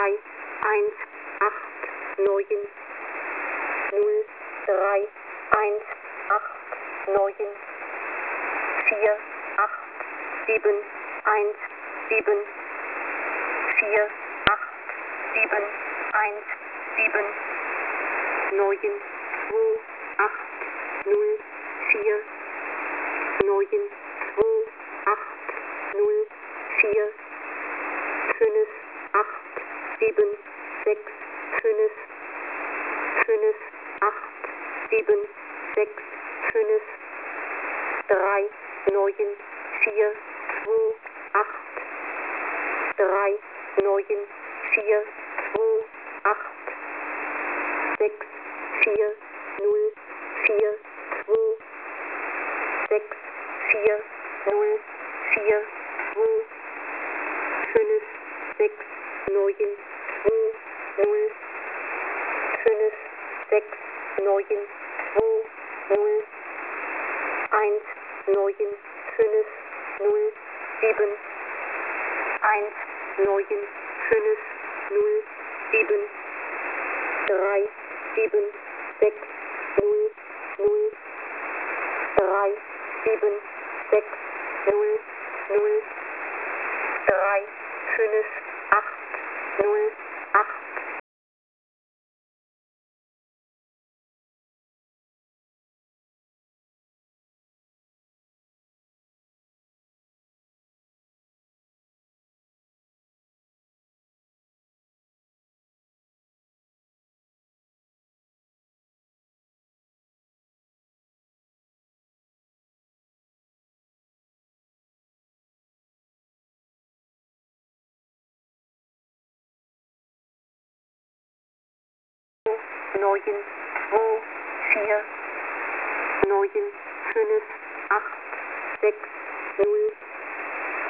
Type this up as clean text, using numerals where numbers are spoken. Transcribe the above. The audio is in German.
3, 1, 8, 9, 0, 3, 1, 8, 9, 4, 8, 7, 1, 7, 4, 8, 7, 1, 7, 9, 2, 8, 0, 4, 9, 2, 8, 0, 4, 5, 8, 7, 6, 5, 5, 8, 7, 6, 5, 3, 9, 4, 2, 8, 3, 9, 4, 2, 8, 6, 4, 0, 4, 2, 6, 4, 0, 4, 2, 5, 6, 9, 2, 0, 5, 6, 9, 2, 0, 1, 9, 5, 0, 7, 1, 9, 5, 0, 7, 3, 7, 6, 0, 0, 3, 7, 6, 0, 0, 3, 5, 8, 0, 8. Neun, 2, 4, 9, 5, 8, 6, 0,